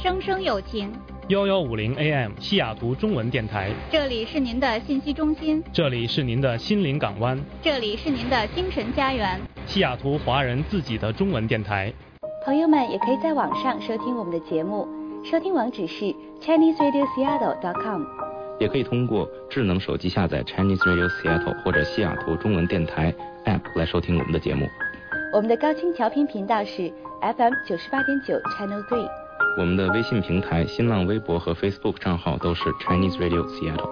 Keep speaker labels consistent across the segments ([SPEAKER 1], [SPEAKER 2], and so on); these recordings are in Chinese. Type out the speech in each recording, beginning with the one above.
[SPEAKER 1] 声声有情。
[SPEAKER 2] 1150 AM 西雅图中文电台，
[SPEAKER 1] 这里是您的信息中心，
[SPEAKER 2] 这里是您的心灵港湾，
[SPEAKER 1] 这里是您的精神家园，
[SPEAKER 2] 西雅图华人自己的中文电台。
[SPEAKER 3] 朋友们也可以在网上收听我们的节目，收听网址是 ChineseRadioSeattle.com，
[SPEAKER 4] 也可以通过智能手机下载 Chinese Radio Seattle 或者西雅图中文电台 App 来收听我们的节目。
[SPEAKER 3] 我们的高清调频频道是 FM 98.9 Channel 3。
[SPEAKER 4] 我们的微信平台、新浪微博和 Facebook 账号都是 Chinese Radio Seattle。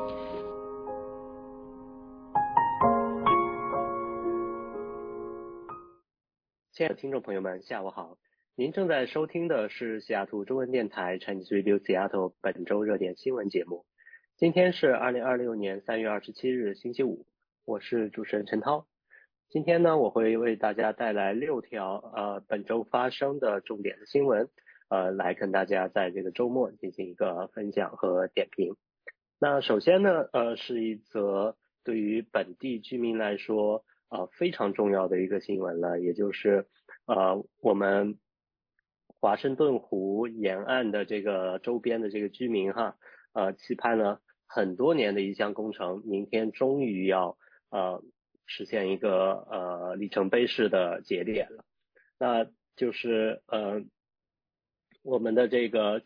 [SPEAKER 5] 亲爱的听众朋友们，下午好！您正在收听的是西雅图中文电台 Chinese Radio Seattle 本周热点新闻节目。今天是2026年3月27日星期五，我是主持人陈涛。今天呢，我会为大家带来6条本周发生的重点的新闻，来跟大家在这个周末进行一个分享和点评。那首先呢，是一则对于本地居民来说非常重要的一个新闻了，也就是我们华盛顿湖沿岸的这个周边的这个居民期盼了很多年的一项工程，明天终于要实现一个里程碑式的节点了。那就是我们的这个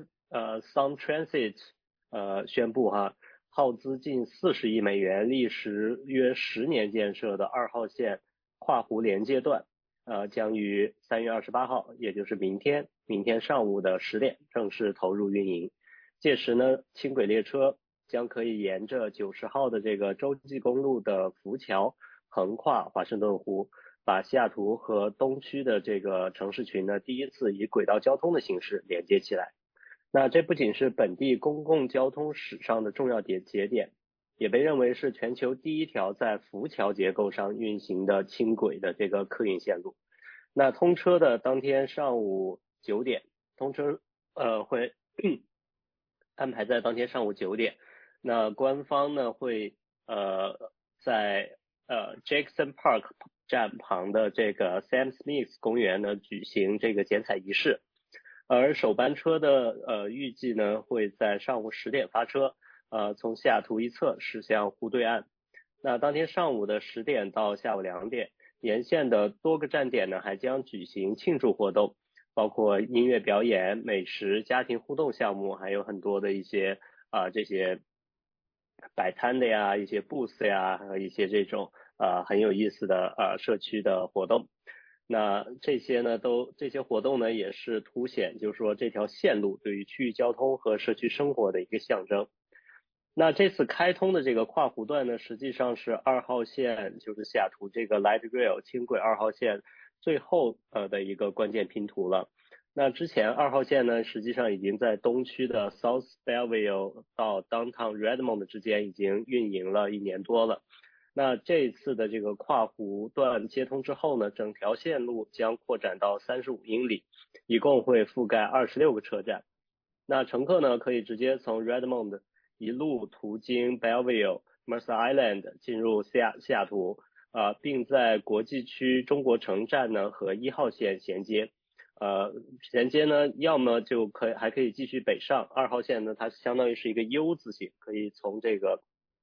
[SPEAKER 5] Sound Transit 宣布耗资近40亿美元，历时约10年建设的2号线跨湖连接段将于3月28号，也就是明天上午的10点正式投入运营。届时呢，轻轨列车将可以沿着90号的这个洲际公路的浮桥横跨华盛顿湖，把西雅图和东区的这个城市群呢第一次以轨道交通的形式连接起来。那这不仅是本地公共交通史上的重要节点，也被认为是全球第一条在浮桥结构上运行的轻轨的这个客运线路。那通车的当天上午9点，通车会安排在当天上午9点。那官方呢会在Jackson Park 站旁的这个 Sam Smith 公园呢举行这个剪彩仪式，而首班车的预计呢会在上午10点发车，从西雅图一侧驶向湖对岸。那当天上午的10点到下午2点，沿线的多个站点呢还将举行庆祝活动，包括音乐表演、美食、家庭互动项目，还有很多的一些这些摆摊的呀，一些 booth 呀，和一些这种很有意思的社区的活动。那这些活动呢也是凸显就是说这条线路对于区域交通和社区生活的一个象征。那这次开通的这个跨湖段呢，实际上是2号线，就是西雅图这个 Light Rail 轻轨2号线最后的一个关键拼图了。那之前2号线呢，实际上已经在东区的 South Belleville 到 Downtown Redmond 之间已经运营了1年多了。那这一次的这个跨湖段接通之后呢，整条线路将扩展到35英里，一共会覆盖26个车站。那乘客呢可以直接从 Redmond 一路途经 Belleville、Mercer Island 进入西雅图，并在国际区中国城站呢和1号线衔接。衔接呢，要么就还可以继续北上。2号线呢，它相当于是一个 U 字形，可以从这个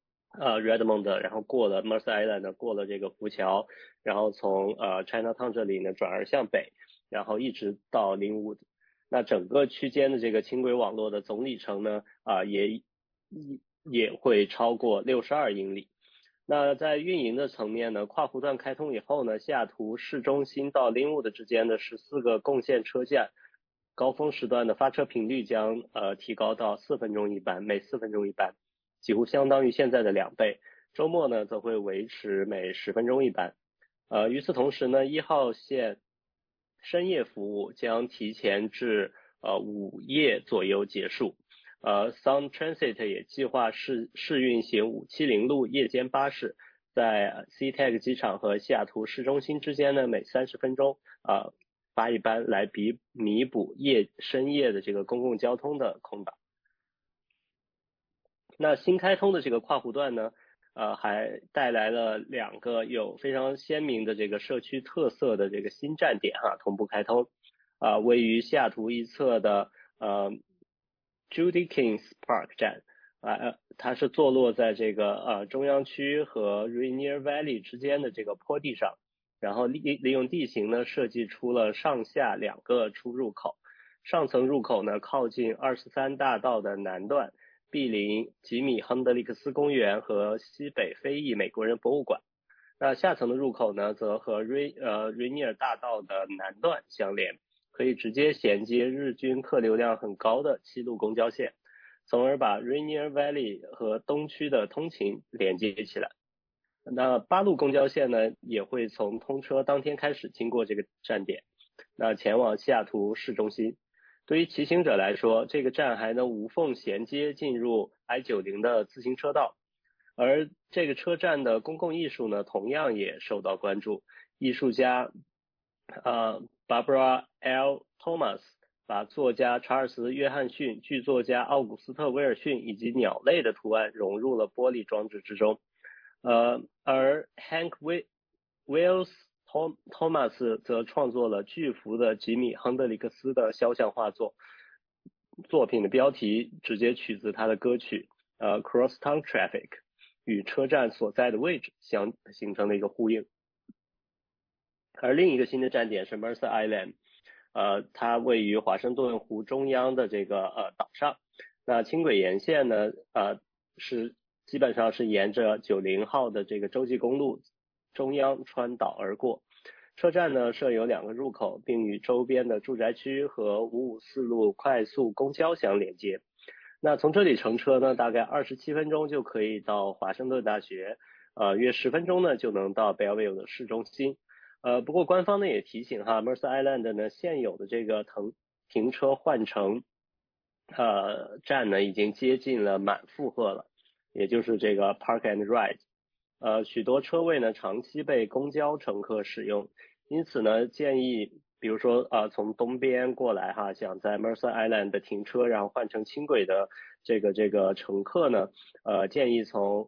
[SPEAKER 5] Redmond， 然后过了 Mercer Island， 过了这个浮桥，然后从Chinatown 这里呢转而向北，然后一直到Linwood。那整个区间的这个轻轨网络的总里程呢也会超过62英里。那在运营的层面呢，跨湖段开通以后呢，西雅图市中心到Linwood之间的14个共线车站，高峰时段的发车频率将提高到4分钟一班，每4分钟一班，几乎相当于现在的2倍。周末呢则会维持每10分钟一班。与此同时呢，1号线深夜服务将提前至午夜左右结束。Sound Transit 也计划试运行570路夜间巴士，在 SeaTac 机场和西雅图市中心之间呢，每30分钟发一班，来弥补深夜的这个公共交通的空档。那新开通的这个跨湖段呢，还带来了2个有非常鲜明的这个社区特色的这个新站点同步开通。位于西雅图一侧的 Judy Kings Park 站它是坐落在这个中央区和 Rainier Valley 之间的这个坡地上，然后利用地形呢设计出了上下2个出入口，上层入口呢靠近23大道的南段，毗邻吉米·亨德利克斯公园和西北非裔美国人博物馆。那下层的入口呢则和瑞尼尔大道的南段相连，可以直接衔接日均客流量很高的7路公交线，从而把 Rainier Valley 和东区的通勤连接起来。那8路公交线呢也会从通车当天开始经过这个站点，那前往西雅图市中心。对于骑行者来说，这个站还能无缝衔接进入 I-90 的自行车道。而这个车站的公共艺术呢同样也受到关注，艺术家Barbara L. Thomas 把作家查尔斯·约翰逊、剧作家奥古斯特·威尔逊以及鸟类的图案融入了玻璃装置之中。而 Hank Wills Thomas 则创作了巨幅的吉米·亨德里克斯的肖像画作，作品的标题直接取自他的歌曲Crosstown Traffic， 与车站所在的位置形成了一个呼应。而另一个新的站点是 Mercer Island，它位于华盛顿湖中央的这个岛上。那轻轨沿线呢是基本上是沿着90号的这个洲际公路中央穿岛而过。车站呢设有2个入口，并与周边的住宅区和554路快速公交相连接。那从这里乘车呢大概27分钟就可以到华盛顿大学，约10分钟呢就能到 Bellevue 的市中心。不过官方呢也提醒Mercer Island 呢现有的这个停车换乘站呢已经接近了满负荷了，也就是这个 Park and Ride。许多车位呢长期被公交乘客使用，因此呢建议比如说从东边过来想在 Mercer Island 的停车然后换乘轻轨的这个乘客呢建议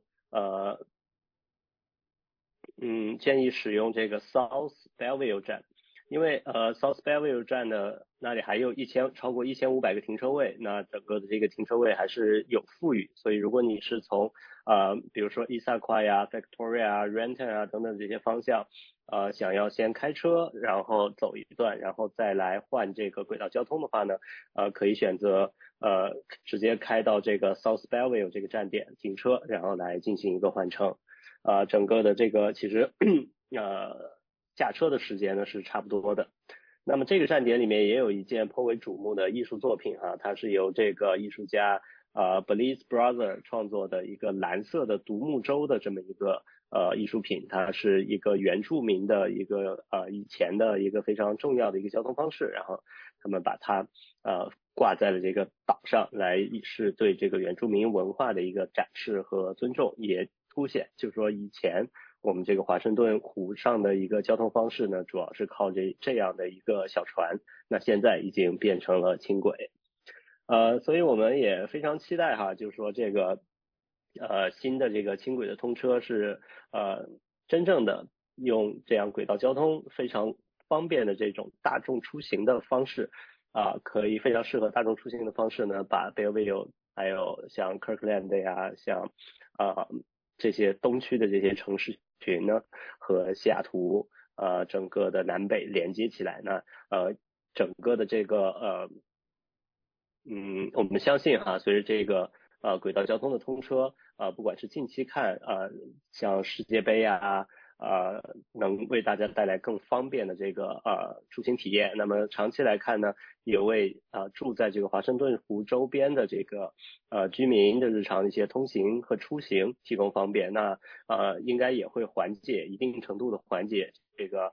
[SPEAKER 5] 建议使用这个 South Bellevue 站，因为South Bellevue 站呢那里还有超过1500个停车位，那整个的这个停车位还是有富裕，所以如果你是从比如说 Issaquah Victoria Renton 等等这些方向想要先开车然后走一段然后再来换这个轨道交通的话呢可以选择直接开到这个 South Bellevue 这个站点停车，然后来进行一个换乘。整个的这个其实驾车的时间呢是差不多的。那么这个站点里面也有一件颇为瞩目的艺术作品它是由这个艺术家Belize Brother 创作的一个蓝色的独木舟的这么一个艺术品，它是一个原住民的一个以前的一个非常重要的一个交通方式，然后他们把它挂在了这个岛上，来是对这个原住民文化的一个展示和尊重，也凸显就是说以前我们这个华盛顿湖上的一个交通方式呢主要是靠这样的一个小船，那现在已经变成了轻轨。所以我们也非常期待就是说这个新的这个轻轨的通车是真正的用这样轨道交通非常方便的这种大众出行的方式可以非常适合大众出行的方式呢，把 Bellevue 还有像 Kirkland 呀像这些东区的这些城市群呢和西雅图整个的南北连接起来呢整个的这个我们相信随着这个轨道交通的通车不管是近期看像世界杯能为大家带来更方便的这个出行体验，那么长期来看呢也为住在这个华盛顿湖周边的这个居民的日常的一些通行和出行提供方便，那应该也会一定程度的缓解这个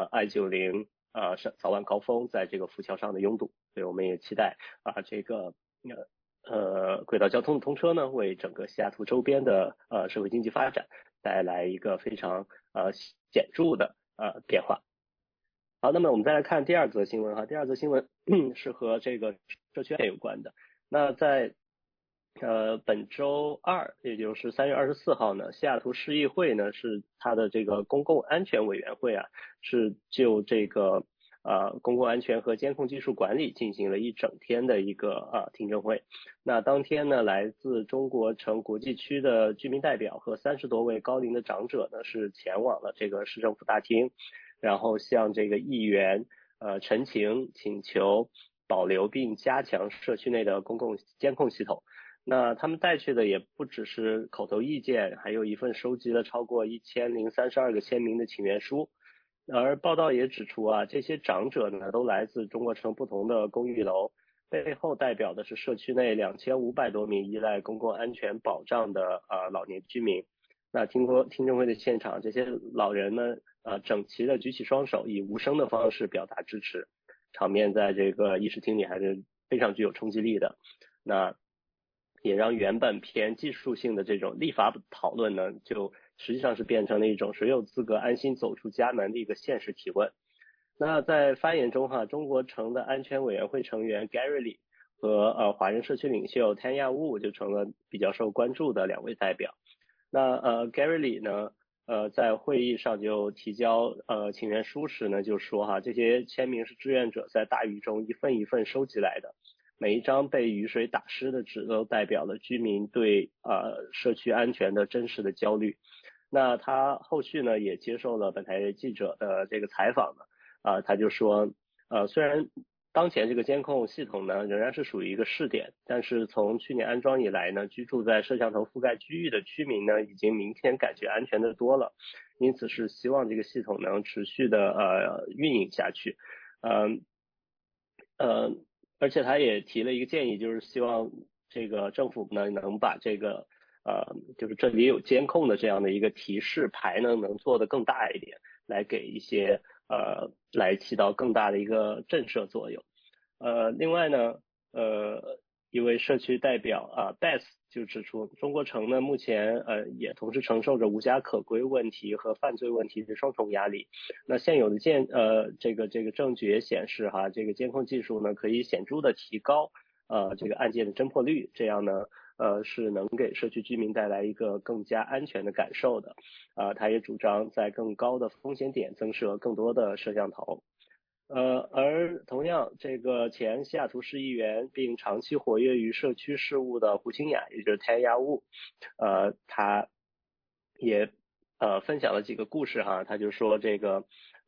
[SPEAKER 5] I-90早晚高峰在这个浮桥上的拥堵，所以我们也期待这个轨道交通的通车呢为整个西雅图周边的社会经济发展带来一个非常显著的变化。好，那么我们再来看第二则新闻第二则新闻是和这个社区有关的。那在本周二也就是3月24号呢，西雅图市议会呢是它的这个公共安全委员会是就这个公共安全和监控技术管理进行了一整天的一个听证会。那当天呢，来自中国城国际区的居民代表和30多位高龄的长者呢是前往了这个市政府大厅，然后向这个议员陈情请求保留并加强社区内的公共监控系统。那他们带去的也不只是口头意见，还有一份收集了超过1032个签名的请愿书。而报道也指出这些长者呢都来自中国城不同的公寓楼，背后代表的是社区内2500多名依赖公共安全保障的老年居民。那听证会的现场，这些老人呢整齐的举起双手，以无声的方式表达支持，场面在这个议事厅里还是非常具有冲击力的。那也让原本偏技术性的这种立法讨论呢，就实际上是变成了一种谁有资格安心走出家门的一个现实提问。那在发言中中国城的安全委员会成员 Gary Lee 和华人社区领袖 Tanya Wu 就成了比较受关注的2位代表。那Gary Lee 呢在会议上就提交请愿书时呢就说这些签名是志愿者在大雨中一份一份收集来的，每一张被雨水打湿的纸都代表了居民对社区安全的真实的焦虑。那他后续呢也接受了本台记者的这个采访呢，他就说虽然当前这个监控系统呢仍然是属于一个试点，但是从去年安装以来呢，居住在摄像头覆盖区域的居民呢已经明显感觉安全的多了，因此是希望这个系统能持续的运营下去。而且他也提了一个建议，就是希望这个政府呢能把这个就是这里有监控的这样的一个提示牌呢能做得更大一点，来给一些来起到更大的一个震慑作用。另外呢一位社区代表Beth 就指出，中国城呢目前也同时承受着无家可归问题和犯罪问题的双重压力。那现有的这个证据也显示这个监控技术呢可以显著的提高这个案件的侦破率，这样呢是能给社区居民带来一个更加安全的感受的。他也主张在更高的风险点增设更多的摄像头。而同样，这个前西雅图市议员并长期活跃于社区事务的胡清雅，也就是 Tanya Wu，他也分享了几个故事他就说这个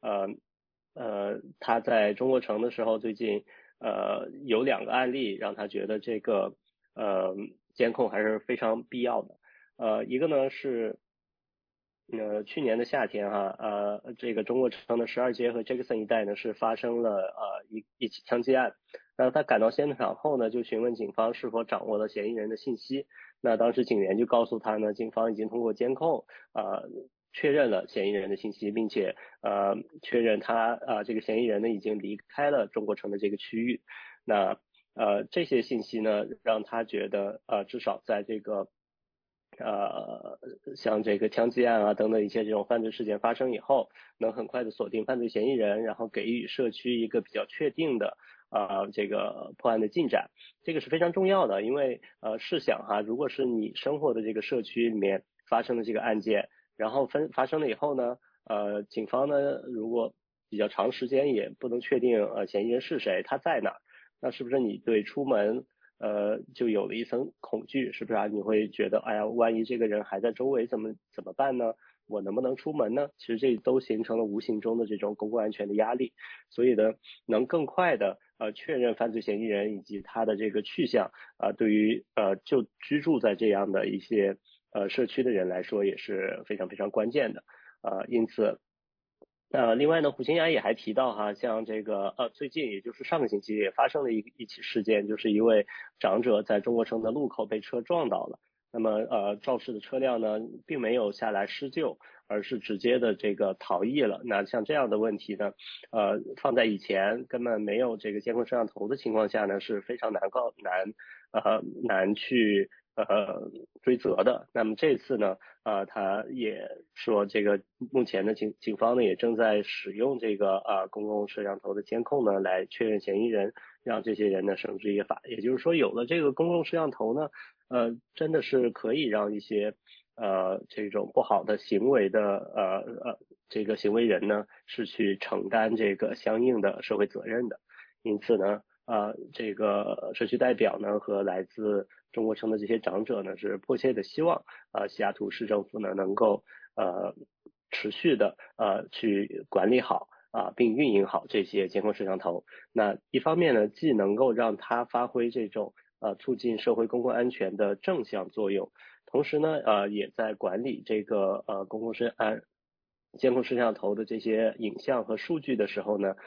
[SPEAKER 5] 他在中国城的时候，最近有2个案例让他觉得这个监控还是非常必要的。一个呢是去年的夏天这个中国城的12街和 Jackson 一带呢是发生了一起枪击案。那他赶到现场后呢，就询问警方是否掌握了嫌疑人的信息。那当时警员就告诉他呢，警方已经通过监控确认了嫌疑人的信息，并且确认他这个嫌疑人呢已经离开了中国城的这个区域。那这些信息呢让他觉得至少在这个像这个枪击案等等一些这种犯罪事件发生以后，能很快的锁定犯罪嫌疑人，然后给予社区一个比较确定的这个破案的进展。这个是非常重要的，因为试想如果是你生活的这个社区里面发生的这个案件，然后发生了以后呢警方呢如果比较长时间也不能确定嫌疑人是谁，他在哪，那是不是你对出门就有了一层恐惧，是不是你会觉得哎呀，万一这个人还在周围怎么办呢？我能不能出门呢？其实这都形成了无形中的这种公共安全的压力。所以呢，能更快的确认犯罪嫌疑人以及他的这个去向对于就居住在这样的一些社区的人来说也是非常非常关键的。因此另外呢，胡清雅也还提到像这个最近也就是上个星期也发生了一起事件，就是一位长者在中国城的路口被车撞到了。那么肇事的车辆呢并没有下来施救，而是直接的这个逃逸了。那像这样的问题呢放在以前根本没有这个监控摄像头的情况下呢是非常难去追责的。那么这次呢他也说这个目前的警方呢也正在使用这个公共摄像头的监控呢来确认嫌疑人，让这些人呢绳之以法。也就是说有了这个公共摄像头呢真的是可以让一些这种不好的行为的这个行为人呢是去承担这个相应的社会责任的。因此呢这个社区代表呢和来自中国城的这些长者呢是迫切的希望西雅图市政府呢能够持续的去管理好并运营好这些监控摄像头。那一方面呢既能够让它发挥这种促进社会公共安全的正向作用，同时呢也在管理这个监控摄像头的这些影像和数据的时候呢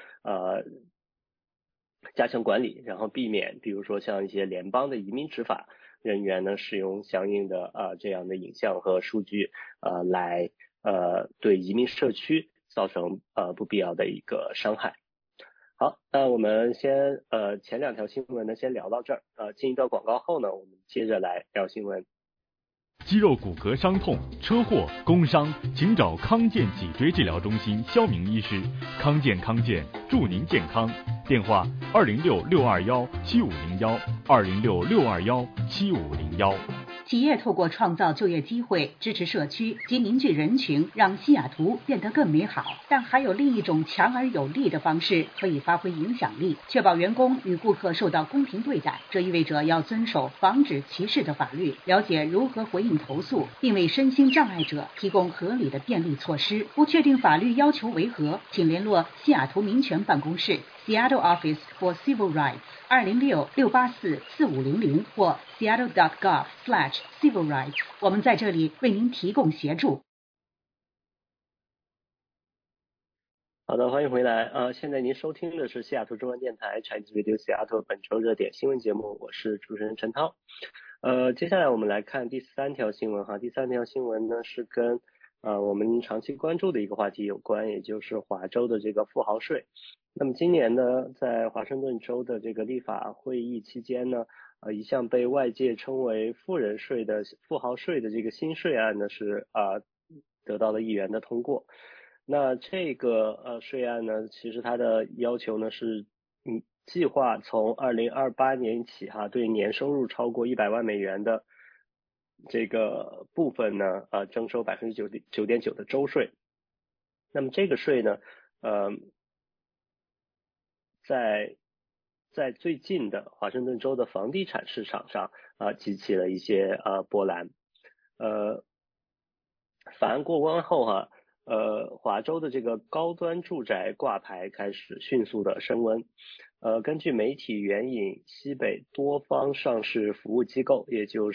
[SPEAKER 5] 加强管理，然后避免比如说像一些联邦的移民执法人员呢使用相应的这样的影像和数据来对移民社区造成不必要的一个伤害。好，那我们先前2条新闻呢先聊到这儿进一段广告后呢我们接着来聊新闻。
[SPEAKER 6] 肌肉骨骼伤痛、车祸、工伤，请找康健脊椎治疗中心肖明医师。康健祝您健康。电话206-621-7501，206-621-7501。
[SPEAKER 7] 企业透过创造就业机会，支持社区及凝聚人群，让西雅图变得更美好。但还有另一种强而有力的方式可以发挥影响力，确保员工与顾客受到公平对待。这意味着要遵守防止歧视的法律，了解如何回应投诉，并为身心障碍者提供合理的便利措施。不确定法律要求为何，请联络西雅图民权办公室 Seattle Office for Civil Rights 206-684-4500或 seattle.gov/civil rights。我们在这里为您提供协助。
[SPEAKER 5] 好的，欢迎回来现在您收听的是西雅图中文电台 Chinese Radio Seattle 本周热点新闻节目，我是主持人陈涛。接下来我们来看第3条新闻哈。第3条新闻呢是跟我们长期关注的一个话题有关，也就是华州的这个富豪税。那么今年呢，在华盛顿州的这个立法会议期间呢，一项被外界称为富人税的富豪税的这个新税案呢是得到了议员的通过。那这个税案呢，其实它的要求呢是计划从2028年起对年收入超过100万美元的这个部分呢征收 9.9% 的州税。那么这个税呢在最近的华盛顿州的房地产市场上激起了一些波澜。法案过关后华州的这个高端住宅挂牌开始迅速的升温。根据媒体援引西北多方上市服务机构，也就是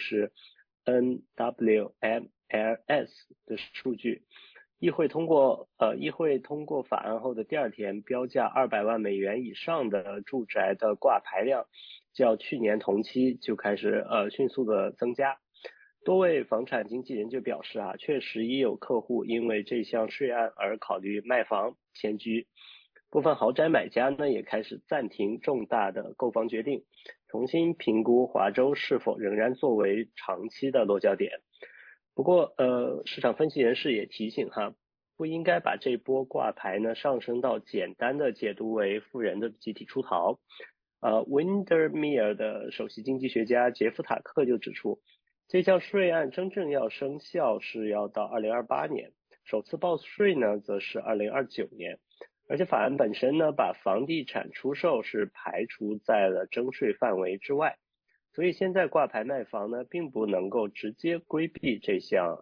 [SPEAKER 5] NWMLS 的数据，议会通过法案后的第2天，标价200万美元以上的住宅的挂牌量较去年同期就开始迅速的增加。多位房产经纪人就表示确实也有客户因为这项税案而考虑卖房迁居。部分豪宅买家呢也开始暂停重大的购房决定，重新评估华州是否仍然作为长期的落脚点。不过市场分析人士也提醒不应该把这波挂牌呢上升到简单的解读为富人的集体出逃。Windermere 的首席经济学家杰夫塔克就指出，这项税案真正要生效是要到2028年，首次报税呢则是2029年。而且法案本身呢把房地产出售是排除在了征税范围之外，所以现在挂牌卖房呢并不能够直接规避这项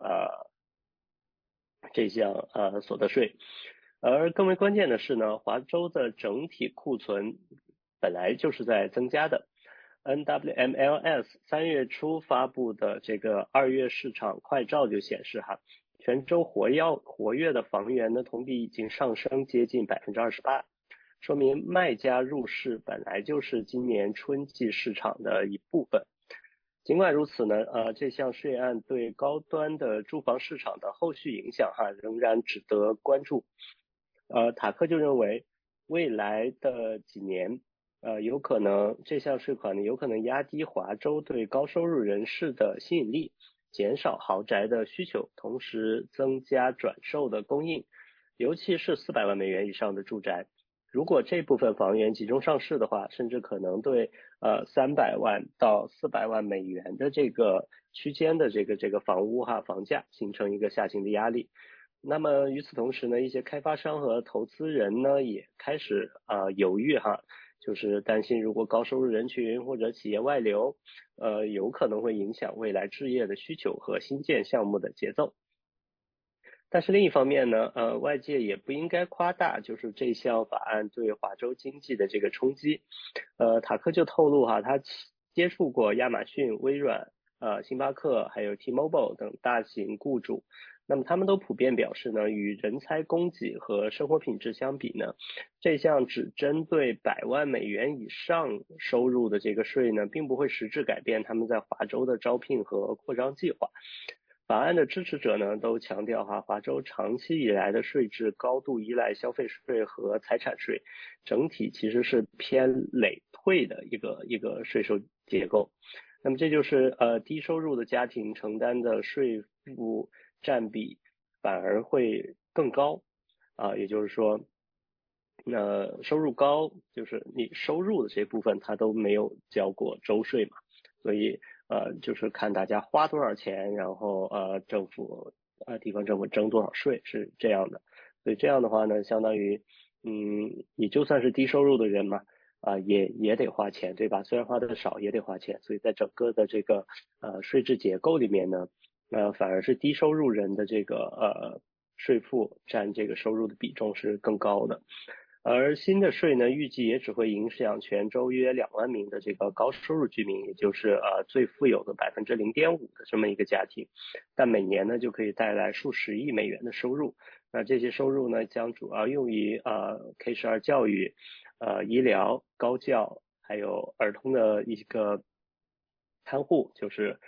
[SPEAKER 5] 所得税。而更为关键的是呢，华州的整体库存本来就是在增加的。NWMLS 3月初发布的这个2月市场快照就显示全州活跃的房源呢同比已经上升接近 28%， 说明卖家入市本来就是今年春季市场的一部分。尽管如此呢这项税案对高端的住房市场的后续影响仍然值得关注。塔克就认为未来的几年有可能这项税款呢有可能压低华州对高收入人士的吸引力，减少豪宅的需求，同时增加转售的供应，尤其是400万美元以上的住宅。 如果这部分房源集中上市的话，甚至可能对300万到400万美元的这个区间的这个房屋房价形成一个下行的压力。那么与此同时呢，一些开发商和投资人呢也开始犹豫就是担心如果高收入人群或者企业外流，有可能会影响未来置业的需求和新建项目的节奏。但是另一方面呢，外界也不应该夸大就是这项法案对华州经济的这个冲击。塔克就透露他接触过亚马逊、微软、星巴克还有 T-Mobile 等大型雇主。那么他们都普遍表示呢，与人才供给和生活品质相比呢，这项只针对100万美元以上收入的这个税呢，并不会实质改变他们在华州的招聘和扩张计划。法案的支持者呢，都强调华州长期以来的税制高度依赖消费税和财产税，整体其实是偏累退的一个税收结构。那么这就是低收入的家庭承担的税负占比反而会更高也就是说收入高就是你收入的这部分它都没有交过州税嘛，所以就是看大家花多少钱，然后地方政府征多少税，是这样的。所以这样的话呢，相当于你就算是低收入的人嘛也得花钱，对吧？虽然花的少也得花钱，所以在整个的这个税制结构里面呢反而是低收入人的这个税负占这个收入的比重是更高的。而新的税呢，预计也只会影响全州约2万名的这个高收入居民，也就是最富有的0.5%的这么一个家庭，但每年呢就可以带来数十亿美元的收入。那这些收入呢，将主要用于K-12教育、医疗、高教，还有儿童的一个看护，就是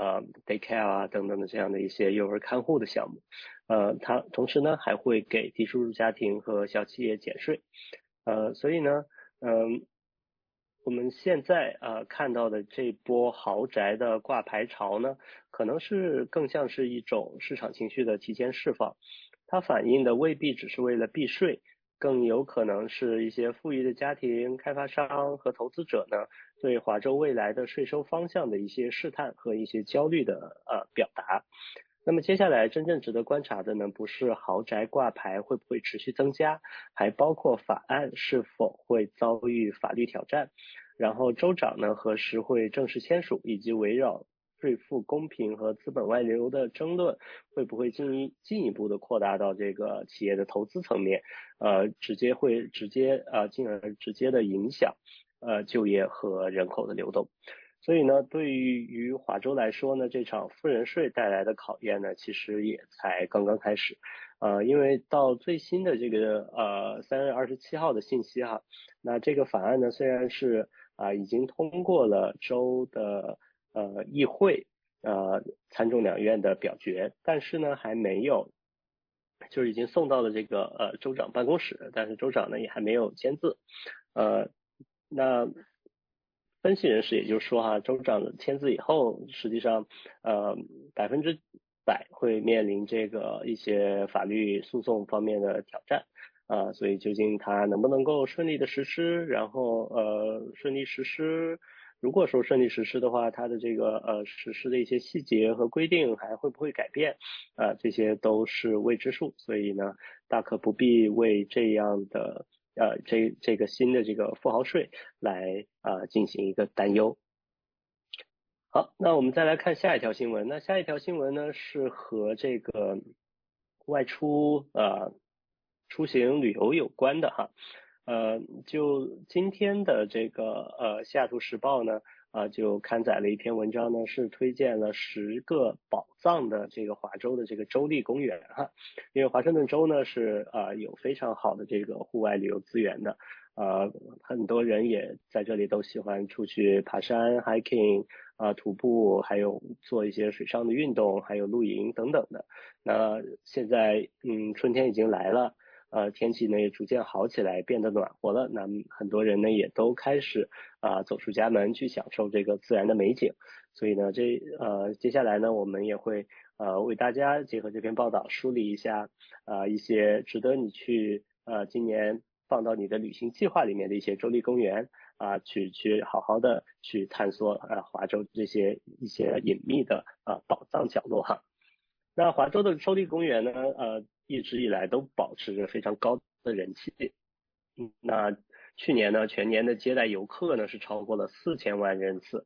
[SPEAKER 5] daycare等等的这样的一些幼儿看护的项目。它同时呢还会给低收入家庭和小企业减税。所以呢我们现在看到的这波豪宅的挂牌潮呢，可能是更像是一种市场情绪的提前释放，它反映的未必只是为了避税，更有可能是一些富裕的家庭、开发商和投资者呢对华州未来的税收方向的一些试探和一些焦虑的表达。那么接下来真正值得观察的呢，不是豪宅挂牌会不会持续增加，还包括法案是否会遭遇法律挑战，然后州长呢何时会正式签署，以及围绕税负公平和资本外流的争论会不会进一步的扩大到这个企业的投资层面，进而直接的影响就业和人口的流动。所以呢，对于华州来说呢，这场富人税带来的考验呢，其实也才刚刚开始。因为到最新的这个3月27号的信息那这个法案呢，虽然是已经通过了州的议会参众两院的表决，但是呢还没有，就是已经送到了这个州长办公室，但是州长呢也还没有签字。那分析人士也就是说州长签字以后，实际上100%会面临这个一些法律诉讼方面的挑战所以究竟它能不能够顺利的实施，然后顺利实施，如果说顺利实施的话，它的这个实施的一些细节和规定还会不会改变这些都是未知数，所以呢大可不必为这样的这个新的这个富豪税来进行一个担忧。好，那我们再来看下一条新闻。那下一条新闻呢是和这个外出出行旅游有关的就今天的这个西雅图时报呢就刊载了一篇文章呢，是推荐了10个宝藏的这个华州的这个州立公园因为华盛顿州呢是有非常好的这个户外旅游资源的很多人也在这里都喜欢出去爬山 hiking 徒步，还有做一些水上的运动，还有露营等等的。那现在春天已经来了天气呢也逐渐好起来，变得暖和了，那很多人呢也都开始走出家门去享受这个自然的美景。所以呢接下来呢我们也会为大家结合这篇报道梳理一下一些值得你去今年放到你的旅行计划里面的一些州立公园啊，去好好的去探索华州这些一些隐秘的宝藏角落哈。那华州的州立公园呢，一直以来都保持着非常高的人气。那去年呢，全年的接待游客呢是超过了4000万人次，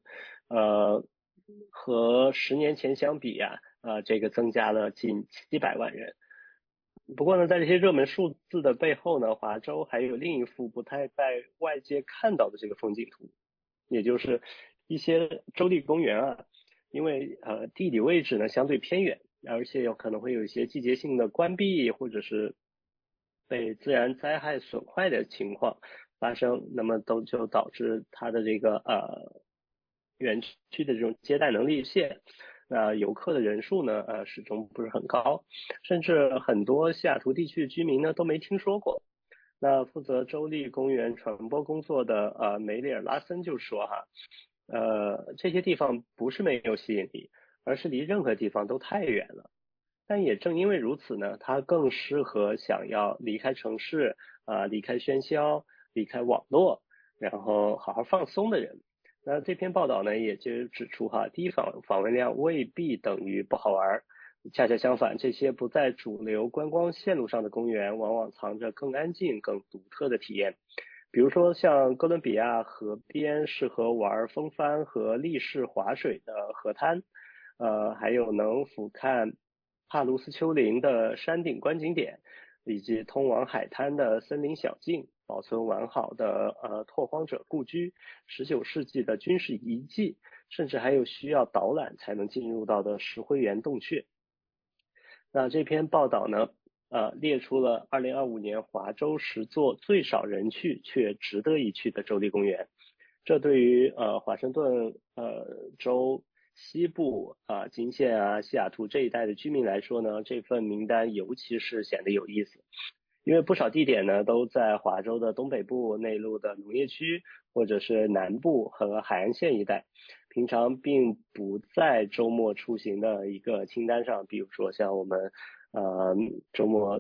[SPEAKER 5] 和10年前相比啊，这个增加了近700万人。不过呢，在这些热门数字的背后呢，华州还有另一幅不太被外界看到的这个风景图，也就是一些州立公园啊，因为地理位置呢相对偏远，而且有可能会有一些季节性的关闭或者是被自然灾害损坏的情况发生，那么就导致它的这个园区的这种接待能力有限。那游客的人数呢，始终不是很高，甚至很多西雅图地区的居民呢都没听说过。那负责州立公园传播工作的梅里尔拉森就说哈，这些地方不是没有吸引力，而是离任何地方都太远了。但也正因为如此呢，它更适合想要离开城市离开喧嚣，离开网络，然后好好放松的人。那这篇报道呢，也就指出哈，低访问量未必等于不好玩，恰恰相反，这些不在主流观光线路上的公园，往往藏着更安静、更独特的体验。比如说像哥伦比亚河边适合玩风帆和立式滑水的河滩，还有能俯瞰帕卢斯丘陵的山顶观景点，以及通往海滩的森林小径，保存完好的拓荒者故居，19世纪的军事遗迹，甚至还有需要导览才能进入到的石灰岩洞穴。那这篇报道呢，列出了2025年华州10座最少人去却值得一去的州立公园。这对于华盛顿州西部金县西雅图这一带的居民来说呢，这份名单尤其是显得有意思。因为不少地点呢都在华州的东北部内陆的农业区，或者是南部和海岸线一带，平常并不在周末出行的一个清单上。比如说像我们周末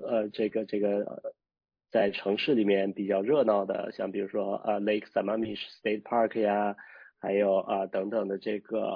[SPEAKER 5] 在城市里面比较热闹的，像比如说Lake Sammamish State Park 呀，还有等等的这个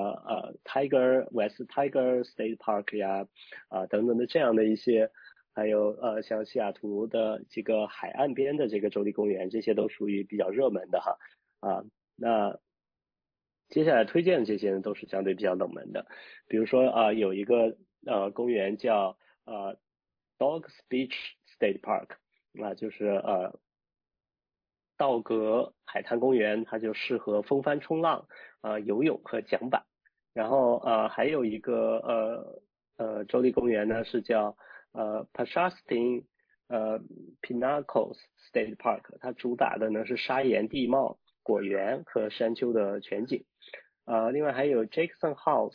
[SPEAKER 5] West Tiger State Park 呀等等的这样的一些。还有像西雅图的几个海岸边的这个州立公园，这些都属于比较热门的哈那接下来推荐的这些呢都是相对比较冷门的，比如说有一个公园叫Dogs Beach State Park 就是道格海滩公园，它就适合风帆冲浪游泳和桨板。然后还有一个州立公园呢是叫Pashastin Pinnacles State Park， 它主打的呢是砂岩地貌、果园和山丘的全景。另外还有 Jackson House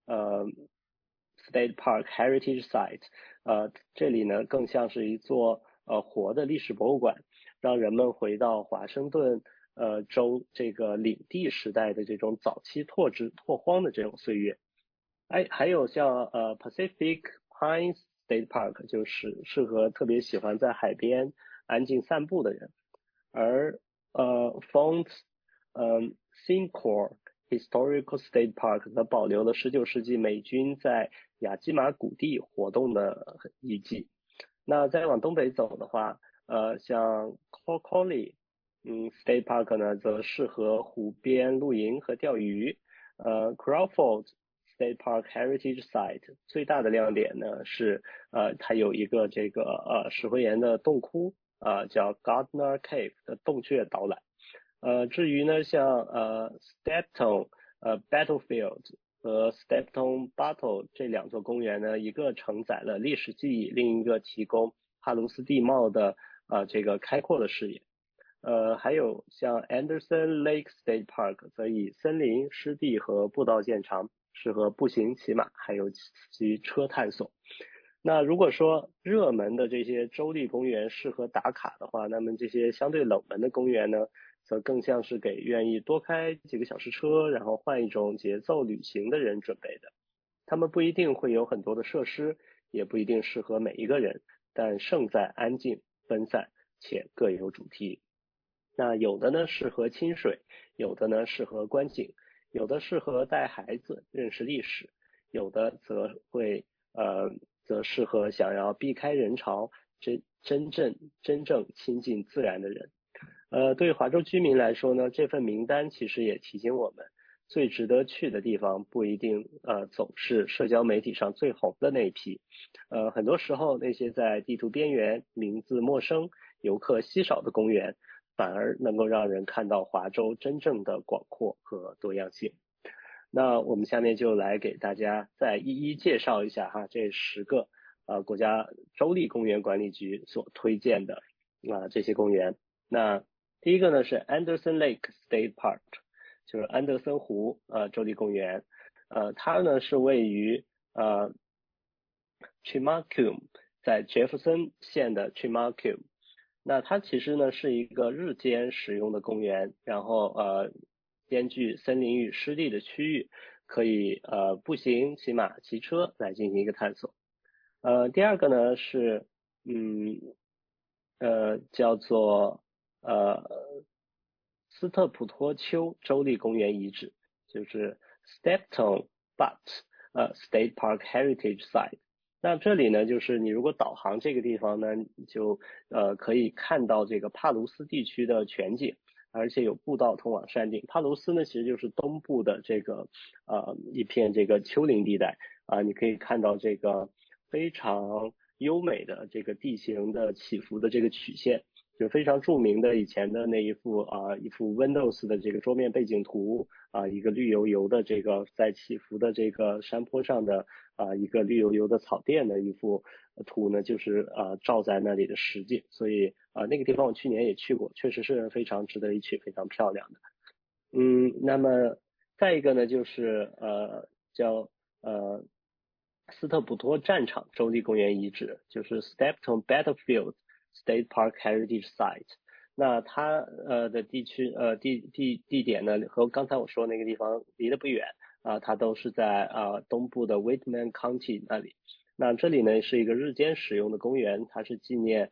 [SPEAKER 5] State Park Heritage Site， 这里呢更像是一座活的历史博物馆，让人们回到华盛顿州这个领地时代的这种早期拓荒的这种岁月。还有像Pacific Pines State Park， 就是适合特别喜欢在海边安静散步的人。而Font Sinclair Historical State Park 则保留了19世纪美军在亚基马谷地活动的遗迹。那再往东北走的话，像 Colly State Park 呢，则适合湖边露营和钓鱼。Crawford State Park Heritage Site 最大的亮点呢是它有一个这个石灰岩的洞窟叫 Gardner Cave 的洞穴导览。至于呢像Stepton Battlefield 和 Stepton Battle 这两座公园呢，一个承载了历史记忆，另一个提供帕卢斯地貌的这个开阔的视野。还有像 Anderson Lake State Park 则以森林、湿地和步道见长，适合步行、骑马还有骑车探索。那如果说热门的这些州立公园适合打卡的话，那么这些相对冷门的公园呢，则更像是给愿意多开几个小时车，然后换一种节奏旅行的人准备的。他们不一定会有很多的设施，也不一定适合每一个人，但胜在安静、分散、 且各有主题。那有的呢适合亲水，有的呢适合观景，有的适合带孩子认识历史，有的则适合想要避开人潮，真正亲近自然的人。对华州居民来说呢，这份名单其实也提醒我们，最值得去的地方不一定总是社交媒体上最红的那一批。很多时候那些在地图边缘、名字陌生、游客稀少的公园，反而能够让人看到华州真正的广阔和多样性。那我们下面就来给大家再一一介绍一下这10个国家州立公园管理局所推荐的这些公园。那第一个呢是 Anderson Lake State Park， 就是安德森湖州立公园。它呢是位于Chemakum， 在杰弗森县的 Chemakum。那它其实呢是一个日间使用的公园，然后兼具森林与湿地的区域，可以步行、骑马、骑车来进行一个探索。第二个呢是叫做斯特普托丘州立公园遗址，就是 Stepton Butte State Park Heritage Site。那这里呢，就是你如果导航这个地方呢，就可以看到这个帕卢斯地区的全景，而且有步道通往山顶。帕卢斯呢，其实就是东部的这个一片这个丘陵地带你可以看到这个非常优美的这个地形的起伏的这个曲线，就非常著名的以前的那一幅 Windows 的这个桌面背景图一个绿油油的这个在起伏的这个山坡上的一个绿油油的草甸的一幅图呢，就是照在那里的实景。所以那个地方我去年也去过，确实是非常值得一去，非常漂亮的。那么再一个呢就是叫斯特普托战场州立公园遗址，就是 Stepton Battlefield State Park Heritage Site。那它的地点呢和刚才我说那个地方离得不远它都是在东部的 Whitman County 那里。那这里呢是一个日间使用的公园，它是纪念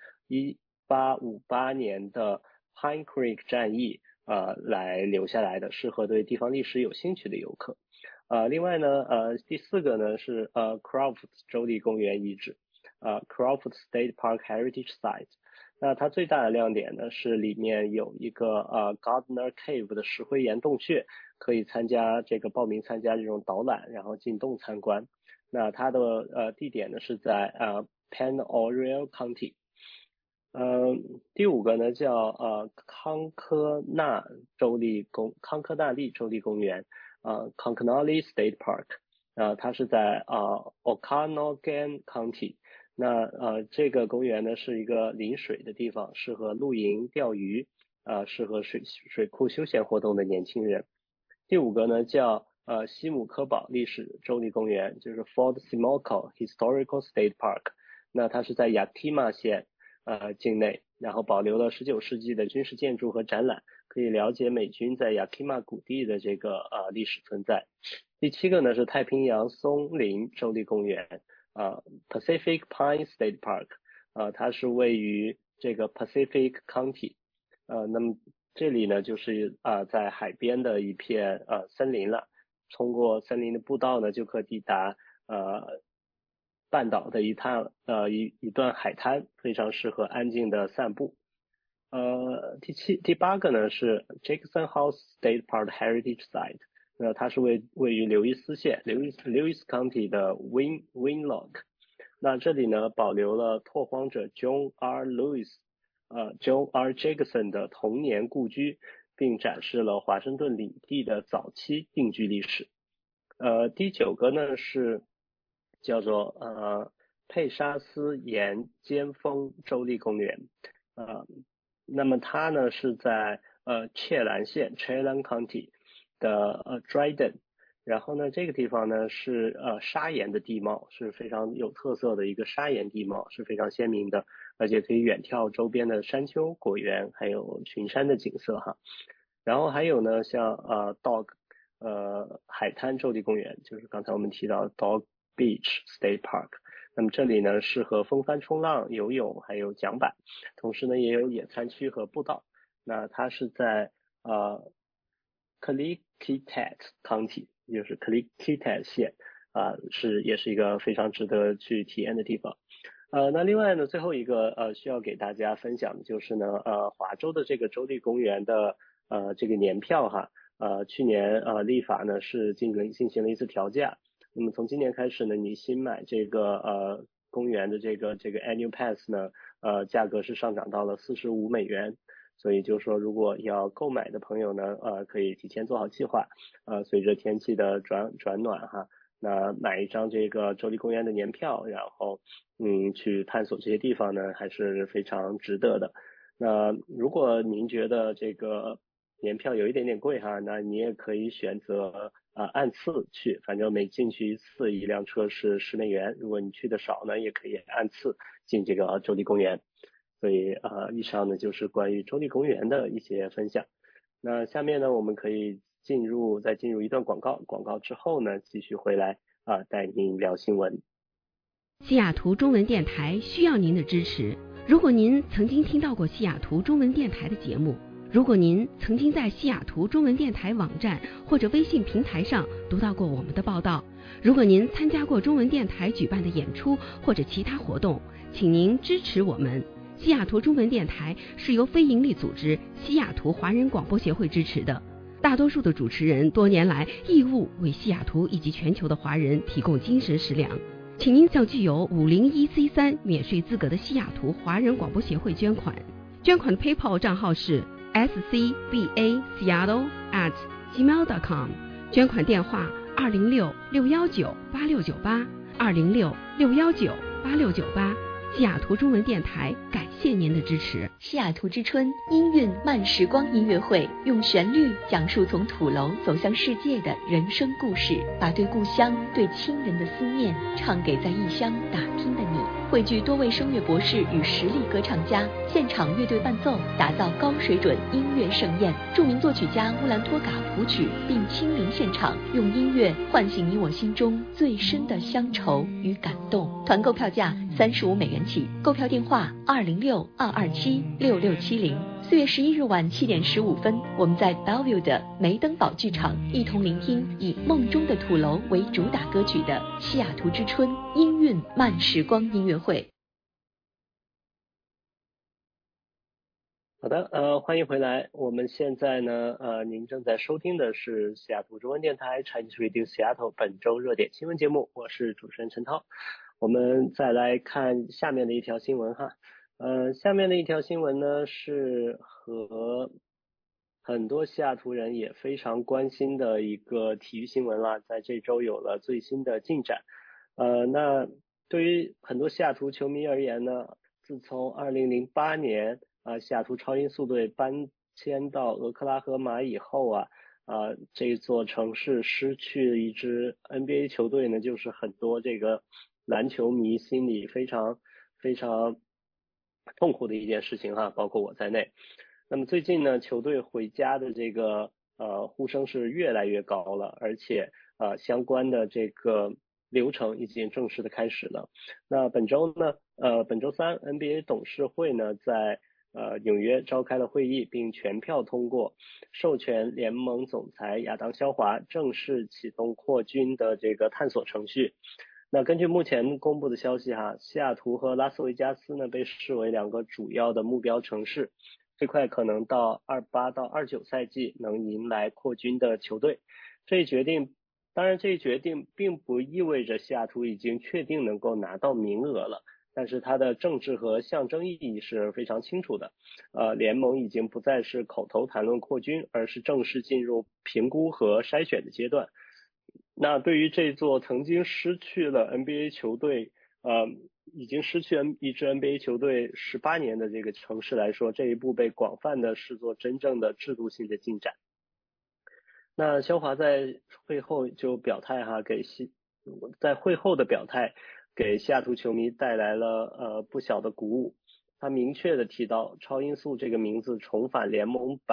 [SPEAKER 5] 1858年的 Pine Creek 战役来留下来的，适合对地方历史有兴趣的游客。另外呢第4个呢是Crawford 州立公园遗址Crawford State Park Heritage Site。那它最大的亮点呢是里面有一个Gardner Cave 的石灰岩洞穴，可以报名参加这种导览，然后进洞参观。那它的地点呢是在Penn Oriole County。第5个呢叫康科纳利州立公园Conconally State Park。它是在Okanogan County。那这个公园呢是一个临水的地方，适合露营、钓鱼适合水库休闲活动的年轻人。第5个呢叫西姆科堡历史州立公园，就是 Fort Simcoe Historical State Park。那它是在Yakima县境内，然后保留了19世纪的军事建筑和展览，可以了解美军在Yakima谷地的这个历史存在。第7个呢是太平洋松林州立公园Pacific Pine State Park。它是位于这个 Pacific County。那么这里呢就是在海边的一片森林了，通过森林的步道呢就可抵达半岛的一段海滩，非常适合安静的散步。第8个呢是 Jackson House State Park Heritage Site。它是位于刘易斯县 Lewis County 的 Winlock。那这里呢保留了拓荒者 John R. Jackson 的童年故居，并展示了华盛顿领地的早期定居历史。第9个呢是叫做佩沙斯岩尖峰州立公园。那么它呢是在切兰县 Chelan County 的Dryden。然后呢这个地方呢是砂岩的地貌，是非常有特色的一个砂岩地貌，是非常鲜明的，而且可以远眺周边的山丘、果园还有群山的景色然后还有呢像Dog 海滩州立公园，就是刚才我们提到 Dog Beach State Park。 那么这里呢适合风帆冲浪、游泳还有桨板，同时呢也有野餐区和步道。那它是在Clickitat County， 就是 Clickitat 县也是一个非常值得去体验的地方。那另外呢，最后一个需要给大家分享的就是呢，华州的这个州立公园的这个年票哈，去年立法呢是进行了一次调价，那么从今年开始呢，你新买这个公园的这个 annual pass 呢，价格是上涨到了45美元。所以就是说，如果要购买的朋友呢，可以提前做好计划，随着天气的转暖哈，那买一张这个州立公园的年票，然后去探索这些地方呢，还是非常值得的。那如果您觉得这个年票有一点点贵哈，那你也可以选择按次去，反正每进去一次一辆车是10美元，如果你去的少呢，也可以按次进这个州立公园。所以以上呢就是关于州立公园的一些分享。那下面呢我们可以再进入一段广告之后呢继续回来带您聊新闻。
[SPEAKER 8] 西雅图中文电台需要您的支持。如果您曾经听到过西雅图中文电台的节目，如果您曾经在西雅图中文电台网站或者微信平台上读到过我们的报道，如果您参加过中文电台举办的演出或者其他活动，请您支持我们。西雅图中文电台是由非营利组织西雅图华人广播协会支持的，大多数的主持人多年来义务为西雅图以及全球的华人提供精神食粮，请您向具有501C3免税资格的西雅图华人广播协会捐款。捐款的 PayPal 账号是 scbaseattle@gmail.com， 捐款电话206-619-8698 206-619-8698。西雅图中文电台感谢您的支持。
[SPEAKER 3] 西雅图之春音韵慢时光音乐会，用旋律讲述从土楼走向世界的人生故事，把对故乡、对亲人的思念唱给在异乡打拼的你。汇聚多位声乐博士与实力歌唱家，现场乐队伴奏，打造高水准音乐盛宴。著名作曲家乌兰托嘎谱曲，并亲临现场，用音乐唤醒你我心中最深的乡愁与感动。团购票价35美元起，购票电话206-227-6670。4月11日晚7点15分，我们在 Bellevue 的梅登堡剧场一同聆听以《梦中的土楼》为主打歌曲的西雅图之春音韵慢时光音乐会。
[SPEAKER 5] 好的，欢迎回来。我们现在呢，您正在收听的是西雅图中文电台 Chinese Radio Seattle 本周热点新闻节目，我是主持人陈涛。我们再来看下面的一条新闻哈。下面的一条新闻呢是和很多西雅图人也非常关心的一个体育新闻啦，在这周有了最新的进展。那对于很多西雅图球迷而言呢，自从2008年西雅图超音速队搬迁到俄克拉荷马以后这座城市失去一支 NBA 球队呢，就是很多这个篮球迷心里非常非常痛苦的一件事情哈，包括我在内。那么最近呢，球队回家的这个呼声是越来越高了，而且相关的这个流程已经正式的开始了。那本周三 NBA 董事会呢在纽约召开了会议，并全票通过授权联盟总裁亚当肖华正式启动扩军的这个探索程序。那根据目前公布的消息西雅图和拉斯维加斯呢被视为2个主要的目标城市，最快可能到28到29赛季能迎来扩军的球队。当然这一决定并不意味着西雅图已经确定能够拿到名额了，但是它的政治和象征意义是非常清楚的。联盟已经不再是口头谈论扩军，而是正式进入评估和筛选的阶段。那对于这座曾经失去了 NBA 球队已经失去一支 NBA 球队18年的这个城市来说，这一步被广泛的视作真正的制度性的进展。那肖华在会后就表态在会后的表态给西雅图球迷带来了不小的鼓舞。他明确的提到超音速这个名字重返联盟版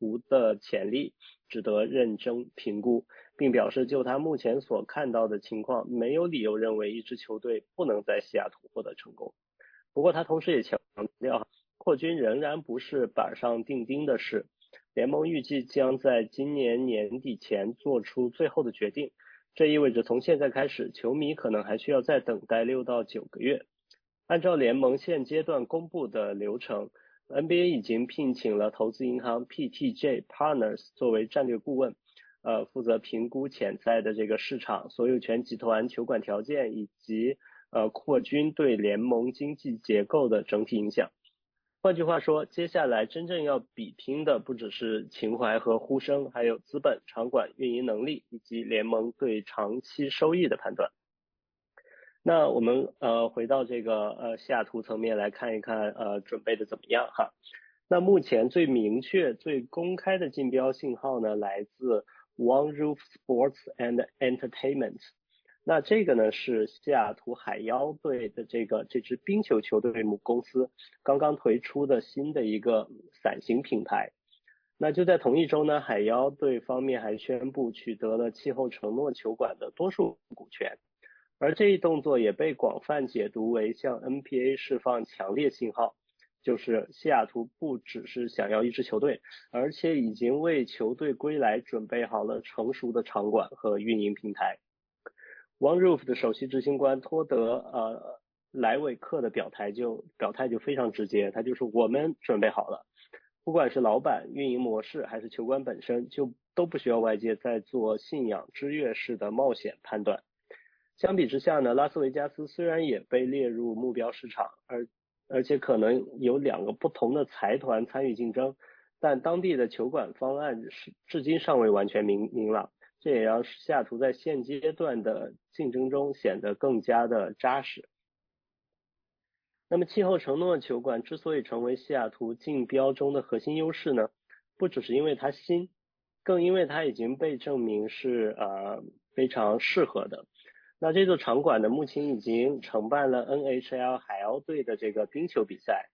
[SPEAKER 5] 图的潜力值得认真评估，并表示就他目前所看到的情况，没有理由认为一支球队不能在西雅图获得成功。不过他同时也强调，扩军仍然不是板上钉钉的事，联盟预计将在今年年底前做出最后的决定，这意味着从现在开始，球迷可能还需要再等待6到9个月。按照联盟现阶段公布的流程， NBA 已经聘请了投资银行 PTJ Partners 作为战略顾问，负责评估潜在的这个市场、所有权集团、球馆条件以及扩军对联盟经济结构的整体影响。换句话说，接下来真正要比拼的不只是情怀和呼声，还有资本、场馆运营能力以及联盟对长期收益的判断。那我们回到这个西雅图层面来看一看准备的怎么样哈。那目前最明确、最公开的竞标信号呢，来自 One Roof Sports and Entertainment。那这个呢是西雅图海妖队的这支冰球球队母公司刚刚推出的新的一个伞形品牌。那就在同一周呢，海妖队方面还宣布取得了气候承诺球馆的多数股权。而这一动作也被广泛解读为向 NBA 释放强烈信号，就是西雅图不只是想要一支球队，而且已经为球队归来准备好了成熟的场馆和运营平台。One Roof 的首席执行官托德莱韦克的表态就非常直接，他就说我们准备好了，不管是老板、运营模式还是球馆本身，就都不需要外界再做信仰之跃式的冒险判断。相比之下呢，拉斯维加斯虽然也被列入目标市场，而且可能有2个不同的财团参与竞争，但当地的球馆方案至今尚未完全明朗，这也让西雅图在现阶段的竞争中显得更加的扎实。那么气候承诺球馆之所以成为西雅图竞标中的核心优势呢，不只是因为它新，更因为它已经被证明是非常适合的。那这座场馆呢，目前已经承办了 NHL 海妖队的这个冰球比赛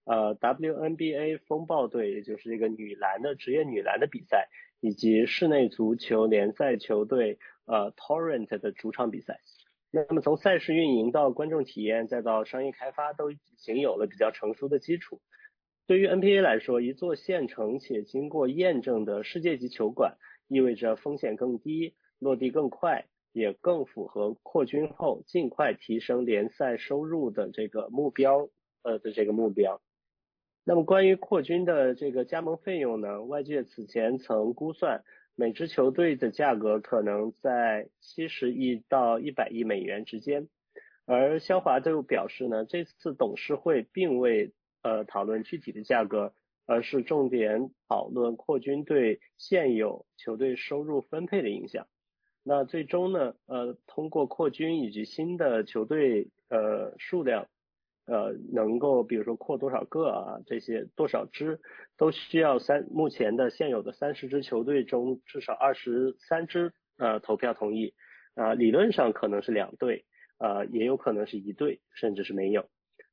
[SPEAKER 5] ，WNBA 风暴队，也就是这个职业女篮的比赛，以及室内足球联赛球队Torrent 的主场比赛。那么从赛事运营到观众体验再到商业开发都已经有了比较成熟的基础。对于 NBA 来说，一座现成且经过验证的世界级球馆意味着风险更低，落地更快，也更符合扩军后尽快提升联赛收入的这个目标。那么关于扩军的这个加盟费用呢，外界此前曾估算每支球队的价格可能在70亿到100亿美元之间。而肖华就表示呢，这次董事会并未讨论具体的价格，而是重点讨论扩军对现有球队收入分配的影响。那最终呢，通过扩军以及新的球队数量，能够比如说扩多少个这些多少支，都需要目前的现有的30支球队中至少23支投票同意，理论上可能是2队，也有可能是1队，甚至是没有。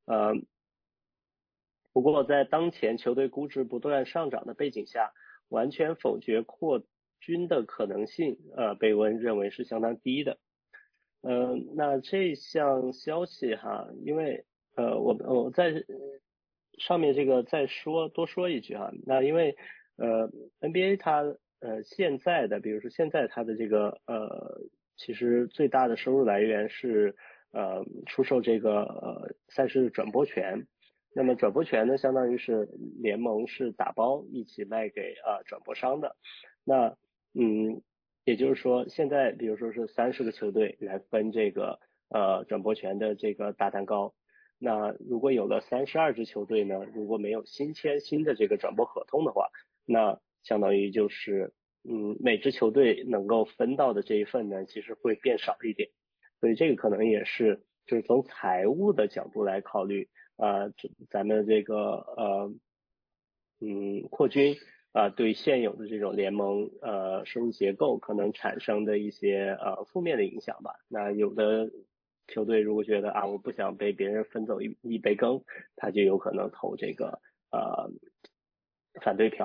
[SPEAKER 5] 不过在当前球队估值不断上涨的背景下，完全否决扩军的可能性，贝温认为是相当低的。那这项消息哈，因为我在上面这个再多说一句哈，那因为NBA 它现在的，比如说现在它的这个其实最大的收入来源是出售这个赛事转播权。那么转播权呢，相当于是联盟是打包一起卖给转播商的。那也就是说现在比如说是30个球队来分这个转播权的这个大蛋糕。那如果有了32支球队呢，如果没有签新的这个转播合同的话，那相当于就是每支球队能够分到的这一份呢，其实会变少一点。所以这个可能也是就是从财务的角度来考虑咱们这个扩军对现有的这种联盟收入结构可能产生的一些负面的影响吧。那有的球队如果觉得我不想被别人分走一杯羹，他就有可能投这个反对票。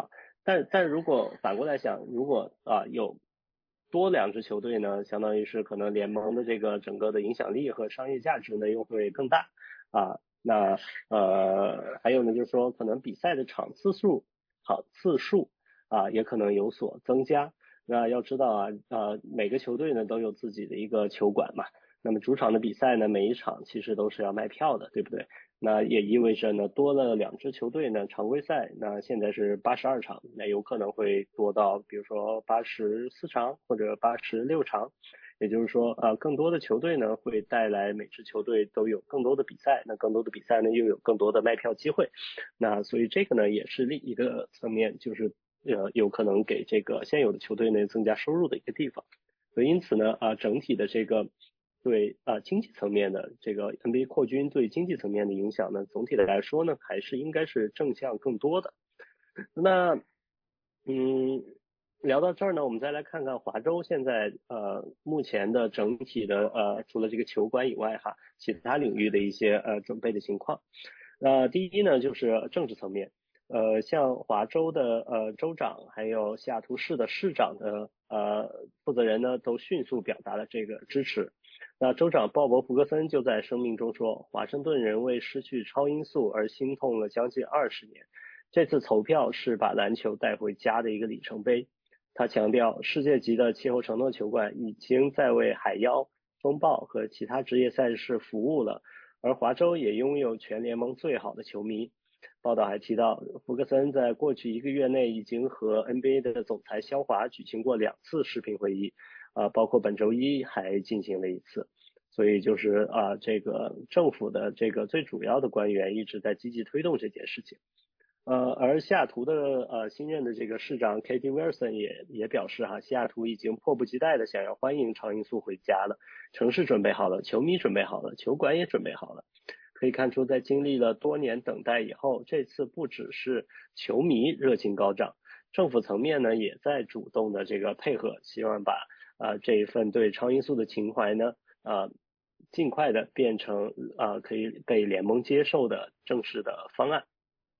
[SPEAKER 5] 但如果反过来想，如果有多2支球队呢，相当于是可能联盟的这个整个的影响力和商业价值呢又会更大那还有呢就是说可能比赛的场次数也可能有所增加。那要知道每个球队呢都有自己的一个球馆嘛，那么主场的比赛呢每一场其实都是要卖票的，对不对？那也意味着呢多了2支球队呢，常规赛那现在是82场，那有可能会多到比如说84场或者86场，也就是说更多的球队呢会带来每支球队都有更多的比赛，那更多的比赛呢又有更多的卖票机会，那所以这个呢也是另一个层面，就是有可能给这个现有的球队呢增加收入的一个地方。所以因此呢整体的这个对经济层面的这个 NBA 扩军对经济层面的影响呢，总体的来说呢还是应该是正向更多的。那聊到这儿呢，我们再来看看华州现在目前的整体的除了这个球馆以外其他领域的一些准备的情况。第一呢就是政治层面，像华州的州长还有西雅图市的市长的负责人呢都迅速表达了这个支持。那州长鲍勃·福格森就在声明中说，华盛顿人为失去超音速而心痛了将近20年，这次投票是把篮球带回家的一个里程碑。他强调，世界级的气候承诺球馆已经在为海妖、风暴和其他职业赛事服务了，而华州也拥有全联盟最好的球迷。报道还提到，福格森在过去1个月内已经和 NBA 的总裁肖华举行过2次视频会议，包括本周一还进行了1次。所以就是这个政府的这个最主要的官员一直在积极推动这件事情。而西雅图的新任的这个市长 Katie Wilson 也表示西雅图已经迫不及待的想要欢迎超音速回家了，城市准备好了，球迷准备好了，球馆也准备好了。可以看出，在经历了多年等待以后，这次不只是球迷热情高涨，政府层面呢也在主动的这个配合，希望把这一份对超音速的情怀呢尽快的变成可以被联盟接受的正式的方案。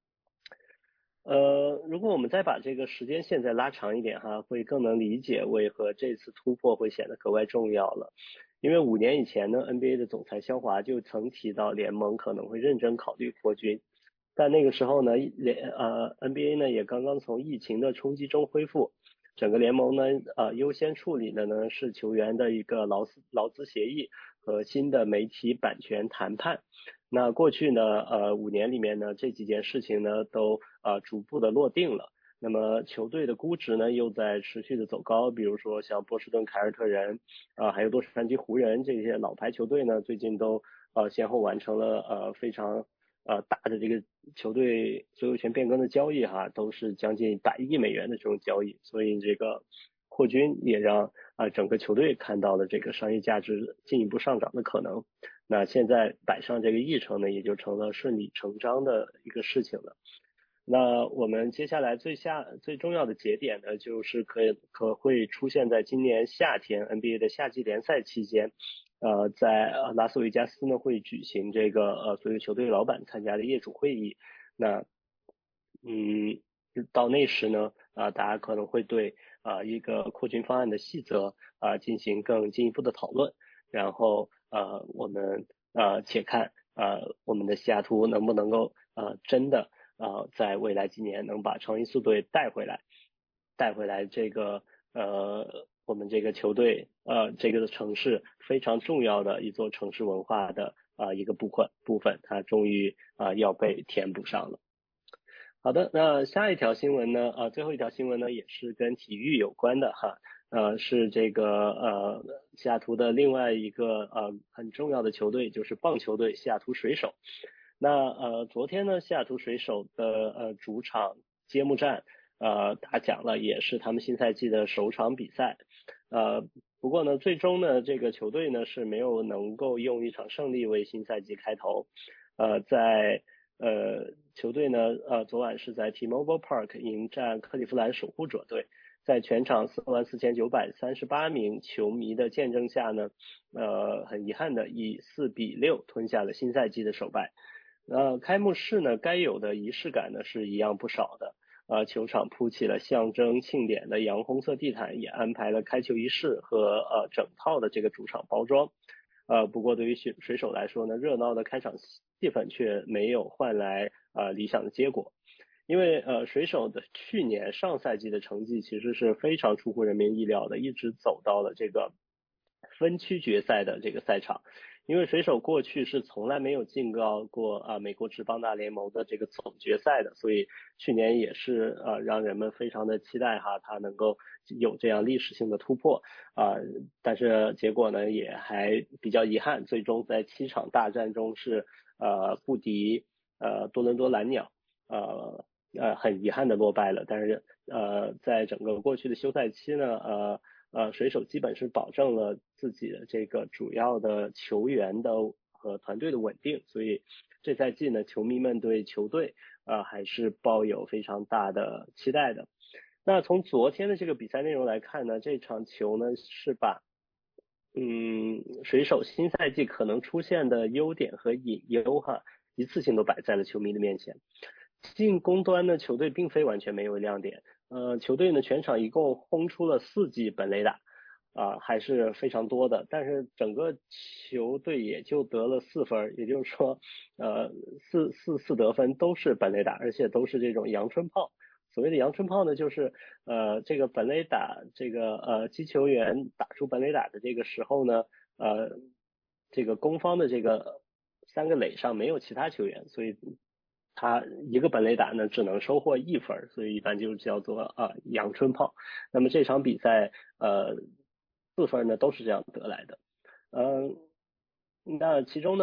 [SPEAKER 5] 如果我们再把这个时间线再拉长一点会更能理解为何这次突破会显得格外重要了。因为5年以前呢 NBA 的总裁肖华就曾提到联盟可能会认真考虑扩军，但那个时候呢NBA 呢也刚刚从疫情的冲击中恢复，整个联盟呢优先处理的呢是球员的一个劳资协议和新的媒体版权谈判。那过去呢5年里面呢这几件事情呢都逐步的落定了，那么球队的估值呢又在持续的走高，比如说像波士顿凯尔特人还有洛杉矶湖人这些老牌球队呢最近都先后完成了非常大的这个球队所有权变更的交易都是将近100亿美元的这种交易，所以这个扩军也让整个球队看到了这个商业价值进一步上涨的可能。那现在摆上这个议程呢，也就成了顺理成章的一个事情了。那我们接下来最重要的节点呢，就是可会出现在今年夏天 NBA 的夏季联赛期间，在拉斯维加斯呢会举行这个所有球队老板参加的业主会议。那到那时呢大家可能会对一个扩军方案的细则进行更进一步的讨论，然后我们且看我们的西雅图能不能够真的在未来几年能把超音速队带回来这个我们这个球队这个城市非常重要的一座城市文化的一个部分它终于要被填补上了。好的，那下一条新闻呢最后一条新闻呢也是跟体育有关的是这个西雅图的另外一个很重要的球队，就是棒球队西雅图水手。那昨天呢西雅图水手的主场揭幕战打响了，也是他们新赛季的首场比赛。不过呢最终呢这个球队呢是没有能够用一场胜利为新赛季开头。在球队呢昨晚是在 T-Mobile Park 迎战克利夫兰守护者队，在全场44,938名球迷的见证下呢很遗憾的以4-6吞下了新赛季的首败。开幕式呢该有的仪式感呢是一样不少的， 球场铺起了象征庆典的洋红色地毯，也安排了开球仪式和整套的这个主场包装。不过对于水手来说呢，热闹的开场气氛却没有换来理想的结果。因为水手的去年上赛季的成绩其实是非常出乎人民意料的，一直走到了这个分区决赛的这个赛场。因为水手过去是从来没有进到过美国职棒大联盟的这个总决赛的，所以去年也是让人们非常的期待哈，他能够有这样历史性的突破但是结果呢也还比较遗憾，最终在7场大战中是不敌多伦多蓝鸟很遗憾的落败了。但是在整个过去的休赛期呢水手基本是保证了自己的这个主要的球员的和团队的稳定，所以这赛季呢球迷们对球队还是抱有非常大的期待的。那从昨天的这个比赛内容来看呢，这场球呢是把水手新赛季可能出现的优点和隐忧一次性都摆在了球迷的面前。进攻端呢，球队并非完全没有亮点，球队呢全场一共轰出了4记本垒打还是非常多的，但是整个球队也就得了4分，也就是说四得分都是本垒打，而且都是这种阳春炮。所谓的阳春炮呢，就是这个本垒打这个击球员打出本垒打的这个时候呢这个攻方的这个3个垒上没有其他球员，所以他一个本垒打呢只能收获1分，所以一般就叫做阳春炮。那么这场比赛4分呢都是这样得来的。那其中呢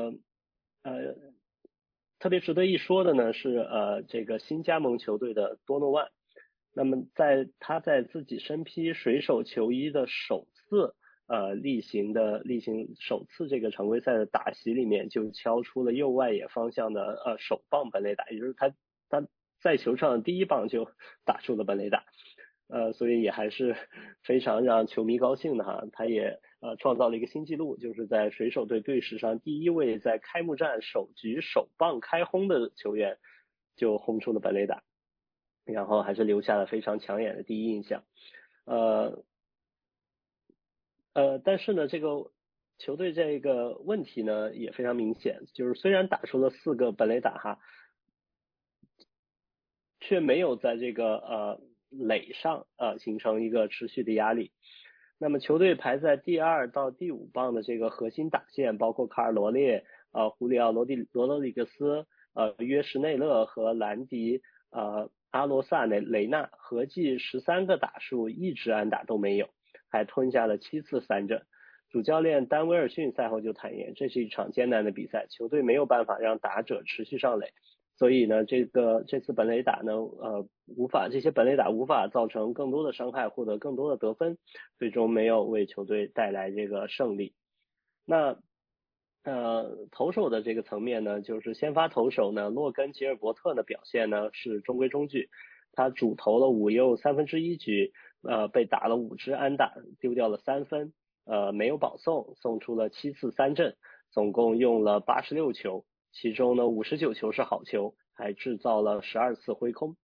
[SPEAKER 5] 特别值得一说的呢是这个新加盟球队的多诺万。那么他在自己身披水手球衣的首次例行首次这个常规赛的打席里面就敲出了右外野方向的首棒本垒打，也就是他在球场的第1棒就打出了本垒打。所以也还是非常让球迷高兴的哈。他也创造了一个新纪录，就是在水手队队史上第1位在开幕战首局首棒开轰的球员就轰出了本垒打，然后还是留下了非常抢眼的第一印象。但是呢这个球队这个问题呢也非常明显，就是虽然打出了4个本垒打却没有在这个垒上形成一个持续的压力。那么球队排在第2到第5棒的这个核心打线，包括卡尔罗列胡里奥罗德里格斯约什内勒和兰迪阿罗萨雷纳，合计13个打数1支安打都没有，还吞下了7次三振。主教练丹威尔逊赛后就坦言，这是一场艰难的比赛，球队没有办法让打者持续上垒，所以呢这次本垒打呢这些本垒打无法造成更多的伤害，获得更多的得分，最终没有为球队带来这个胜利。那投手的这个层面呢，就是先发投手呢洛根吉尔伯特的表现呢是中规中矩，他主投了5又1/3局被打了5支安打，丢掉了3分没有保送，送出了7次三振，总共用了86球，其中呢59球是好球，还制造了12次挥空。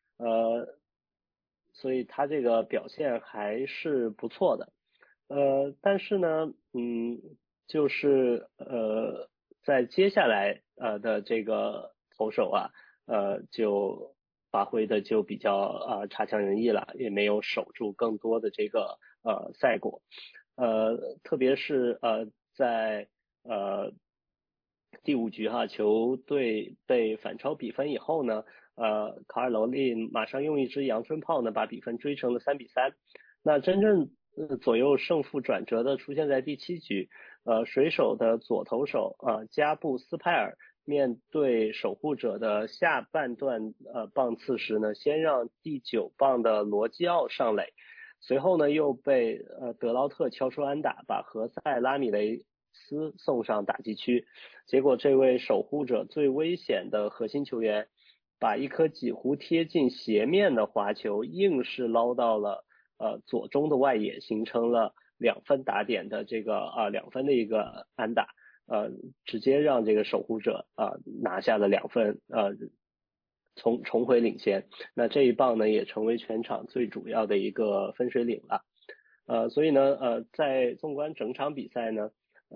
[SPEAKER 5] 所以他这个表现还是不错的。但是呢就是在接下来的这个投手就发挥的就比较差强人意了，也没有守住更多的这个赛果。特别是在第5局球队被反超比分以后呢卡尔罗利马上用一支阳春炮呢把比分追成了3-3。那真正左右胜负转折的出现在第7局，水手的左投手加布斯派尔面对守护者的下半段棒次时呢，先让第9棒的罗基奥上垒，随后呢又被德劳特敲出安打，把何塞拉米雷斯送上打击区。结果这位守护者最危险的核心球员把一颗几乎贴近斜面的滑球硬是捞到了左中的外野，形成了2分打点的这个2分的一个安打，直接让这个守护者拿下了2分重回领先。那这一棒呢也成为全场最主要的一个分水岭了。所以呢在纵观整场比赛呢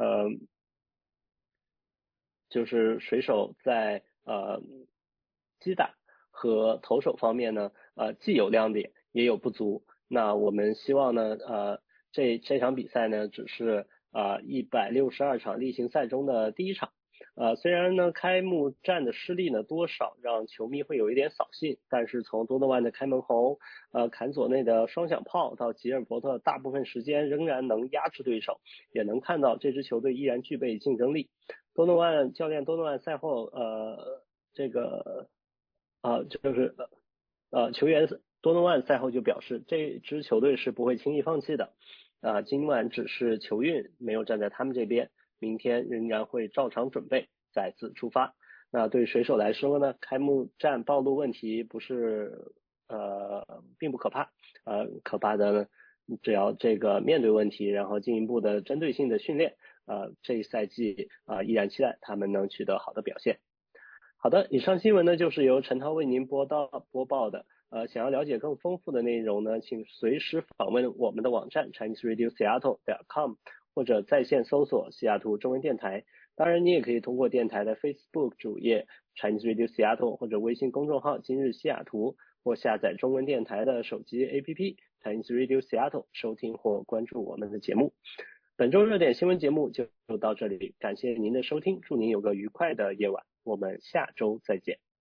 [SPEAKER 5] 就是水手在击打和投手方面呢既有亮点也有不足。那我们希望呢这场比赛呢只是162场例行赛中的第一场。虽然呢开幕战的失利呢多少让球迷会有一点扫兴，但是从多诺万的开门红坎佐内的双响炮到吉尔伯特大部分时间仍然能压制对手，也能看到这支球队依然具备竞争力。教练多诺万赛后球员多诺万赛后就表示，这支球队是不会轻易放弃的。今晚只是球运没有站在他们这边，明天仍然会照常准备，再次出发。那对水手来说呢，开幕战暴露问题并不可怕。可怕的呢，只要这个面对问题，然后进一步的针对性的训练，这一赛季依然期待他们能取得好的表现。好的，以上新闻呢就是由陈涛为您播报的。想要了解更丰富的内容呢，请随时访问我们的网站 ChineseRadioSeattle.com 或者在线搜索西雅图中文电台。当然，你也可以通过电台的 Facebook 主页 Chinese Radio Seattle 或者微信公众号今日西雅图，或下载中文电台的手机 APP Chinese Radio Seattle 收听或关注我们的节目。本周热点新闻节目就到这里，感谢您的收听，祝您有个愉快的夜晚，我们下周再见。